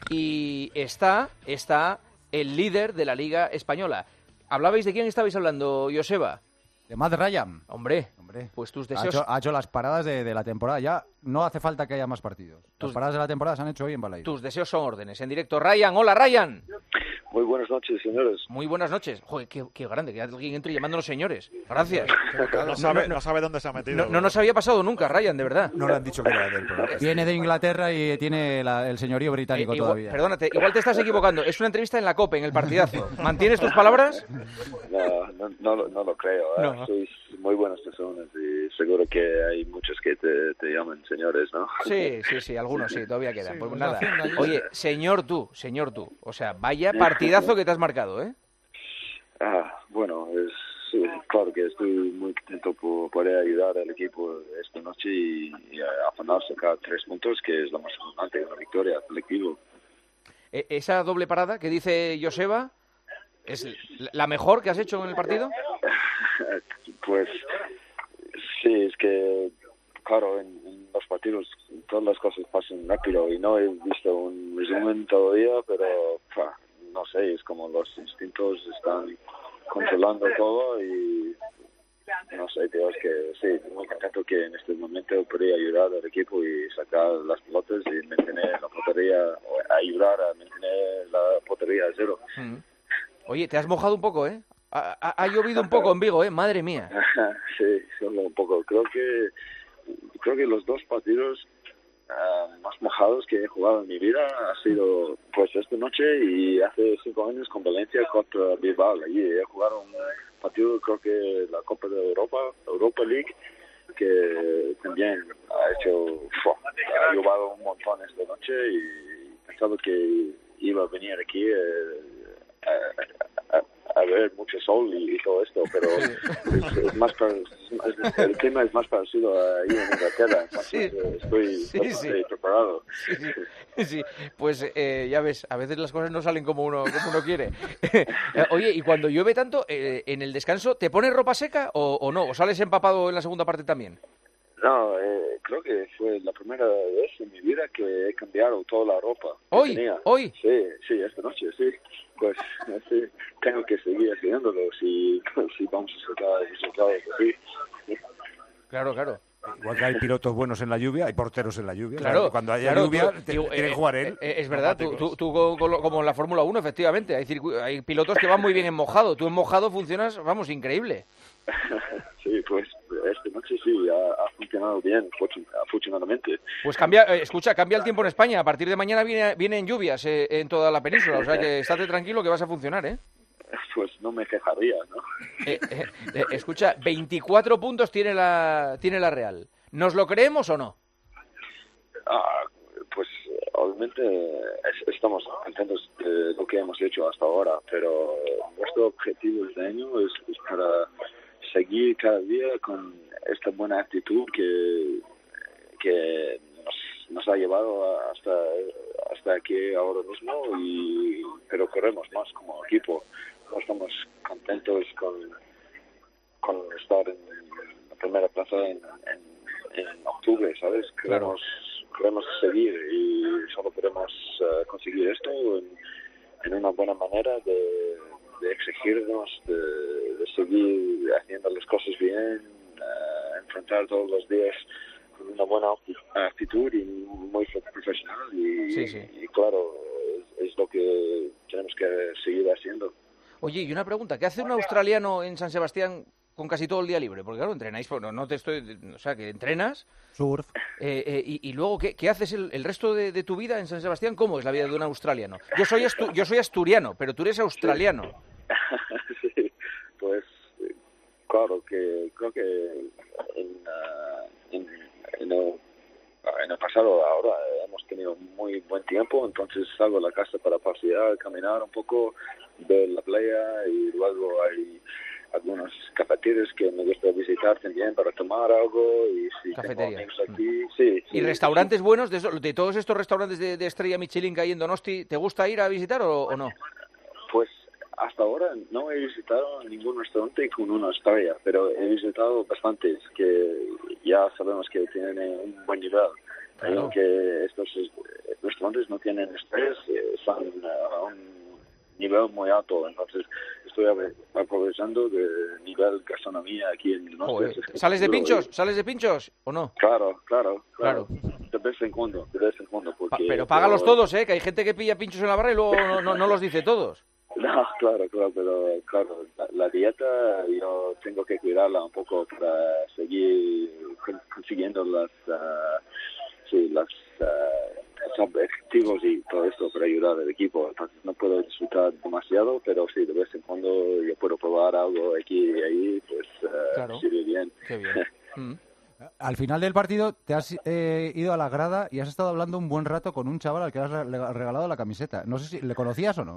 y está el líder de la Liga Española. ¿Hablabais de quién estabais hablando, Joseba? De Matt Ryan. Hombre, pues tus deseos... Ha hecho las paradas de la temporada. Ya no hace falta que haya más partidos. Las paradas de la temporada se han hecho hoy en Balaídos. Tus deseos son órdenes. En directo, Ryan. Hola, Ryan. Muy buenas noches, señores. Muy buenas noches. Joder, qué grande, que alguien entre llamándonos señores. Gracias. No sabe dónde se ha metido. No nos había pasado nunca, Ryan, de verdad. No le han dicho que era del programa. Viene de Inglaterra y tiene el señorío británico todavía. Perdónate, igual te estás equivocando. Es una entrevista en la COPE, en el partidazo. ¿Mantienes tus palabras? No lo creo. No. Sois muy buenas personas y seguro que hay muchos que te llaman señores, ¿no? Sí, algunos sí, todavía quedan. Pues nada. Oye, señor tú. O sea, vaya partidazo que te has marcado, ¿eh? Bueno, claro que estoy muy contento por poder ayudar al equipo esta noche y afanar sacar 3 puntos, que es lo más importante, una victoria colectiva. Esa doble parada que dice Joseba, ¿es la mejor que has hecho en el partido? Pues sí, es que claro, en los partidos todas las cosas pasan rápido y no he visto un resumen todavía, pero no sé, es como los instintos están controlando todo y no sé, tío, es que sí, muy contento que en este momento podría ayudar al equipo y sacar las pelotas y mantener la portería, o ayudar a mantener la portería a 0. Oye, te has mojado un poco, ¿eh? Ha llovido un poco en Vigo, ¿eh? Madre mía. Sí, solo un poco. Creo que los 2 partidos más mojados que he jugado en mi vida ha sido pues esta noche y hace 5 años con Valencia contra Bilbao. Allí he jugado un partido, creo que la Copa de Europa League, que también ha llovido un montón esta noche y pensaba que iba a venir aquí a ver mucho sol y todo esto, pero es más el clima es más parecido ahí en Inglaterra, entonces estoy preparado. Sí, pues ya ves, a veces las cosas no salen como uno quiere. Oye, y cuando llueve tanto, en el descanso, ¿te pones ropa seca o no? ¿O sales empapado en la segunda parte también? No, creo que fue la primera vez en mi vida que he cambiado toda la ropa que tenía. ¿Hoy? Sí, esta noche, sí. Pues sí, tengo que seguir haciéndolo si vamos a sacar resultados así. Claro. Igual que hay pilotos buenos en la lluvia, hay porteros en la lluvia. Claro, cuando haya lluvia, tiene que jugar él. Es verdad, tú como en la Fórmula 1, efectivamente. Hay pilotos que van muy bien en mojado. Tú en mojado funcionas, vamos, increíble. Sí, pues esta noche sí, ha funcionado bien, afortunadamente. Pues cambia el tiempo en España. A partir de mañana vienen lluvias en toda la península. O sea que estate tranquilo que vas a funcionar, ¿eh? Pues no me quejaría, ¿no? Escucha, 24 puntos tiene la Real. ¿Nos lo creemos o no? Pues obviamente estamos contentos de lo que hemos hecho hasta ahora, pero nuestro objetivo este año es para seguir cada día con esta buena actitud que nos ha llevado hasta aquí ahora mismo, pero queremos más como equipo. No estamos contentos con estar en la primera plaza en octubre, ¿sabes? Queremos seguir y solo podemos conseguir esto en una buena manera de exigirnos, de seguir haciendo las cosas bien, enfrentar todos los días con una buena actitud y muy profesional y claro, es lo que tenemos que seguir haciendo. Oye, y una pregunta, ¿qué hace un australiano en San Sebastián con casi todo el día libre? Porque claro, entrenáis, o sea, que entrenas. Surf. Y luego, ¿qué haces el resto de tu vida en San Sebastián? ¿Cómo es la vida de un australiano? Yo soy asturiano, pero tú eres australiano. Sí, pues claro que creo que en el pasado ahora hemos tenido muy buen tiempo, entonces salgo a la casa para pasear, caminar un poco, ver la playa y luego hay algunos cafeterías que me gusta visitar también para tomar algo y si tengo amigos aquí, sí. ¿Y restaurantes buenos de todos estos restaurantes de estrella Michelin que hay en Donosti, te gusta ir a visitar o no? Pues hasta ahora no he visitado ningún restaurante con una estrella, pero he visitado bastantes que ya sabemos que tienen un buen nivel. Claro. Que estos restaurantes no tienen estrés, están a un nivel muy alto, entonces estoy aprovechando del nivel gastronomía aquí en el norte. ¿Sales de pinchos? ¿Sales de pinchos o no? Claro. De vez en cuando. Porque, pero págalos todos, que hay gente que pilla pinchos en la barra y luego no los dice todos. No, claro, pero la dieta yo tengo que cuidarla un poco para seguir consiguiendo los objetivos y todo esto para ayudar al equipo. Entonces no puedo disfrutar demasiado, pero sí, de vez en cuando yo puedo probar algo aquí y ahí, pues claro. sirve bien. Qué bien. Al final del partido te has ido a la grada y has estado hablando un buen rato con un chaval al que has regalado la camiseta. No sé si le conocías o no.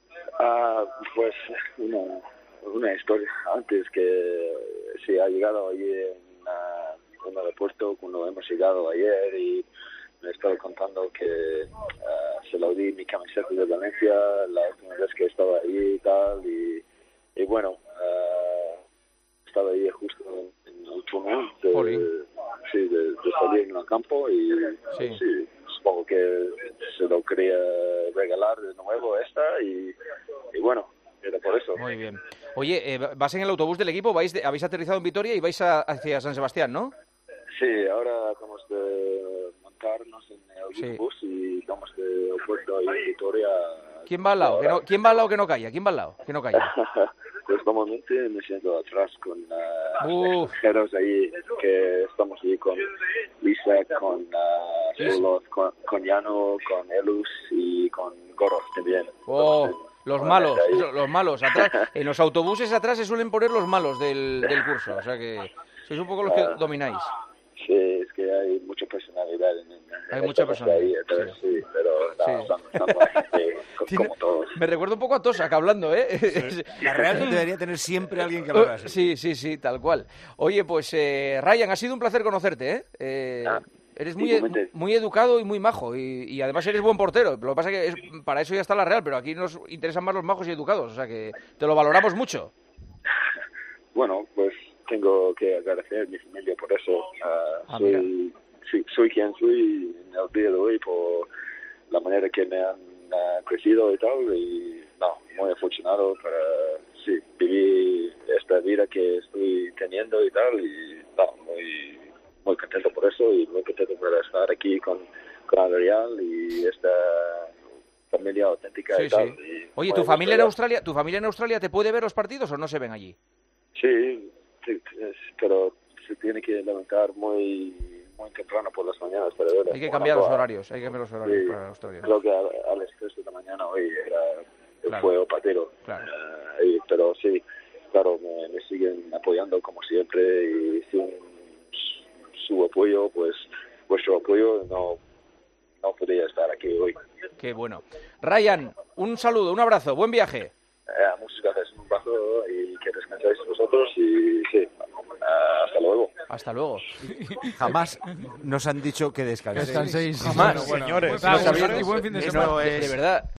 Pues una historia antes que sí ha llegado allí en el aeropuerto cuando hemos llegado ayer y me estaba contando que se lo di mi camiseta de Valencia la última vez que estaba ahí y tal y bueno estaba ahí justo en el túnel de salir en el campo y sí, supongo que se lo quería regalar de nuevo y bueno, era por eso. Muy bien. Oye, vas en el autobús del equipo, habéis aterrizado en Vitoria y vais hacia San Sebastián, ¿no? Sí, ahora acabamos de montarnos en el autobús y vamos de aeropuerto ahí en Vitoria. ¿Quién va al lado? ¿Quién va al lado que no calla? ¿Quién va al lado que no calla? Pues normalmente me siento atrás con extranjeros ahí, que estamos ahí con Lisa, con Zuloz, con Yano, con Elus y con Goros también. Entonces, los malos. Atrás, en los autobuses atrás se suelen poner los malos del curso, o sea que sois un poco los que domináis. Sí, es que hay mucha personalidad hay mucha personalidad. Ahí, entonces, sí, pero están buena gente, como todos. Me recuerda un poco a Tosak hablando, Sí. La Real debería tener siempre alguien que lo haga así. Sí, tal cual. Oye, pues Ryan, ha sido un placer conocerte, Eres muy educado y muy majo y además eres buen portero. Lo que pasa es que para eso ya está la Real, pero aquí nos interesan más los majos y educados, o sea que te lo valoramos mucho. Bueno, pues tengo que agradecer a mi familia por eso. Soy quien soy en el día de hoy por la manera que me han crecido y tal. Y muy afortunado para vivir esta vida que estoy teniendo y tal. Y muy contento por eso y muy contento por estar aquí con el Real y esta familia auténtica y tal. Y oye, ¿tu familia en Australia te puede ver los partidos o no se ven allí? Sí, pero se tiene que levantar muy temprano por las mañanas para ver. Hay que cambiar los horarios para Australia. Creo que a las 3 de la mañana hoy era fue patero. Claro. Pero sí, claro, me siguen apoyando como siempre y sin su apoyo, pues vuestro apoyo no podría estar aquí hoy. Qué bueno. Ryan, un saludo, un abrazo, buen viaje. Muchas gracias, un abrazo y que descansáis vosotros y sí, hasta luego. Hasta luego. Jamás nos han dicho que descanséis. Descanséis. Jamás. Bueno, señores. De verdad.